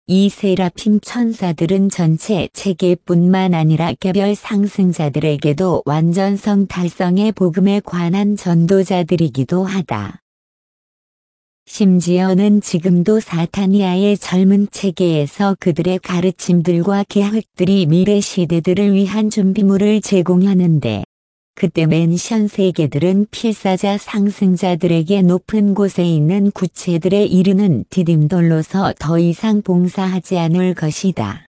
이 세라핌 천사들은 전체 체계뿐만 아니라 개별 상승자들에게도 완전성 달성의 복음에 관한 전도자들이기도 하다. 심지어는 지금도 사타니아의 젊은 체계에서 그들의 가르침들과 계획들이 미래 시대들을 위한 준비물을 제공하는데, 그때 맨션 세계들은 필사자 상승자들에게 높은 곳에 있는 구체들에 이르는 디딤돌로서 더 이상 봉사하지 않을 것이다.